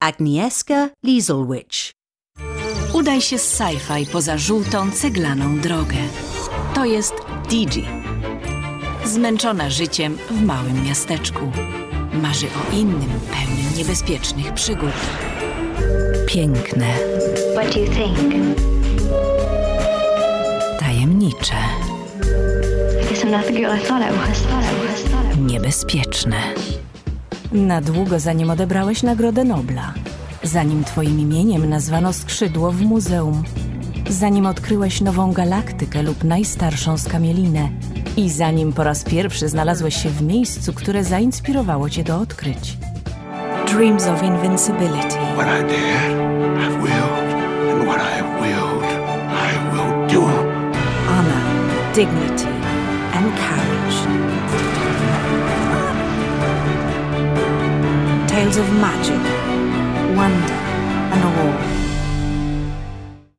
Agnieszka Lieselwitsch. Udaj się z sci-fi poza żółtą, ceglaną drogę. To jest Digi. Zmęczona życiem w małym miasteczku. Marzy o innym, pełnym niebezpiecznych przygód. Piękne. What do you think? Tajemnicze. I guess I'm not the girl I thought I was. Niebezpieczne. Na długo zanim odebrałeś Nagrodę Nobla. Zanim twoim imieniem nazwano skrzydło w muzeum. Zanim odkryłeś nową galaktykę lub najstarszą skamielinę. I zanim po raz pierwszy znalazłeś się w miejscu, które zainspirowało cię do odkryć. Dreams of Invincibility. What I dare, I will. And what I willed, I will do. Honor, dignity and courage. Tales of magic,